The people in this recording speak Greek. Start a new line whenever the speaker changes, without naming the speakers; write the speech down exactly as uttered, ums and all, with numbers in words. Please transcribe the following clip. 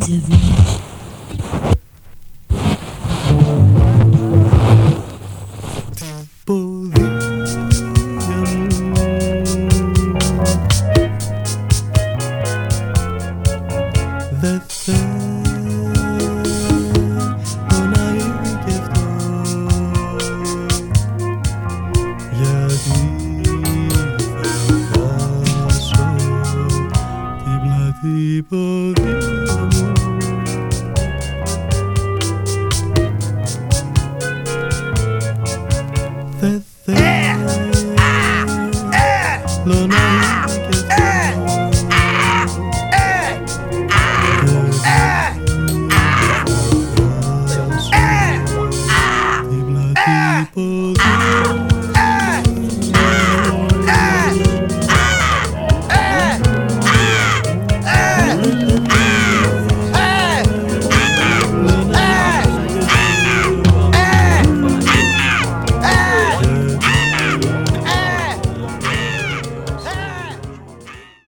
Positively.
Δεν θέλω να είναι κι αυτό, γιατί θα χάσω την πλάτη ποδιά μου.